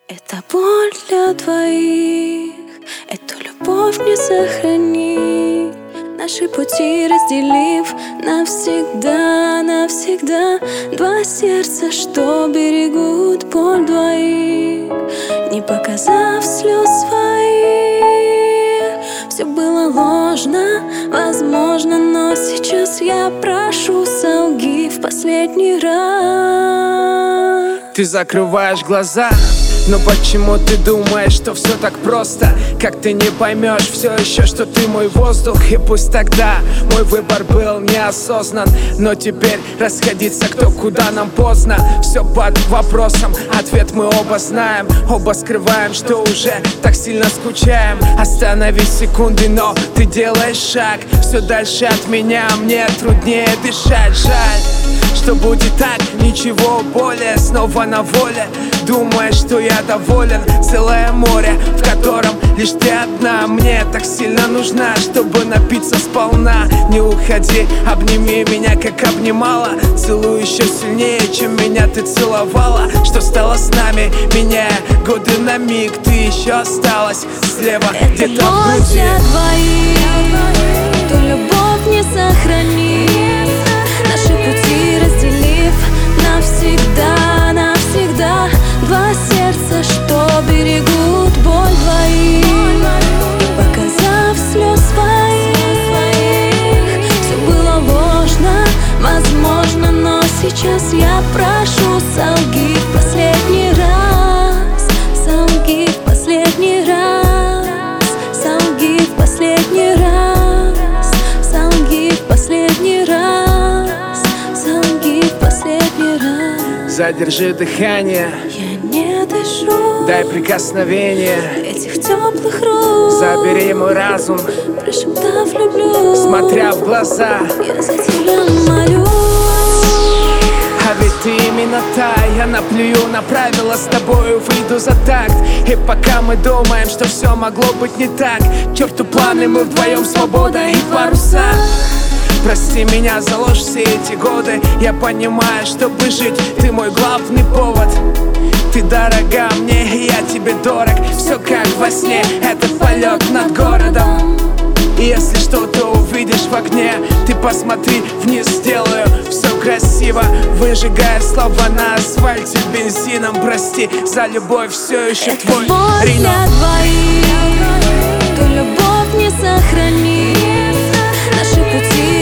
Это боль для двоих, эту любовь не сохрани. Наши пути разделив навсегда, навсегда. Два сердца, что берегут боль двоих, не показав слез своих. Все было ложно, возможно, но сейчас я прошу, солги в последний раз. Ты закрываешь глаза, но почему ты думаешь, что все так просто? Как ты не поймешь все еще, что ты мой воздух? И пусть тогда мой выбор был неосознан, но теперь расходиться кто куда нам поздно. Все под вопросом, ответ мы оба знаем. Оба скрываем, что уже так сильно скучаем. Остановись секунды, но ты делаешь шаг все дальше от меня, мне труднее дышать. Жаль, что будет так, ничего более. Снова на воле, думаешь, что я доволен. Целое море, в котором лишь ты одна. Мне так сильно нужна, чтобы напиться сполна. Не уходи, обними меня, как обнимала. Целуй еще сильнее, чем меня ты целовала. Что стало с нами, меняя годы на миг. Ты еще осталась слева, где-то в груди. Это двоих, ту любовь не сохрани. Наши пути разделив навсегда, навсегда. Два сердца, что берегут боль двоих, не показав слез своих. Все было ложно, возможно, но сейчас я прошу, солги в последний раз, солги в последний раз, солги в последний раз, солги в последний раз, солги в последний раз. Задержи дыхание, Я не дышу, дай прикосновение этих теплых рук. Забери мой разум, прошептав люблю, смотря в глаза. я за тебя молю. А ведь ты именно та, я наплюю на правила, с тобою выйду за такт. И пока мы думаем, что все могло быть не так, к черту планы, мы вдвоем, свобода и паруса. Прости меня за ложь все эти годы. Я понимаю, чтобы жить, ты мой главный повод. Ты дорога мне, и я тебе дорог. Все как во сне, это полет над городом. И если что-то увидишь в огне, ты посмотри вниз, сделаю все красиво. Выжигая слова на асфальте бензином. Прости за любовь, все еще Это твой боль Рино. для двоих, ту любовь не сохрани. Наши пути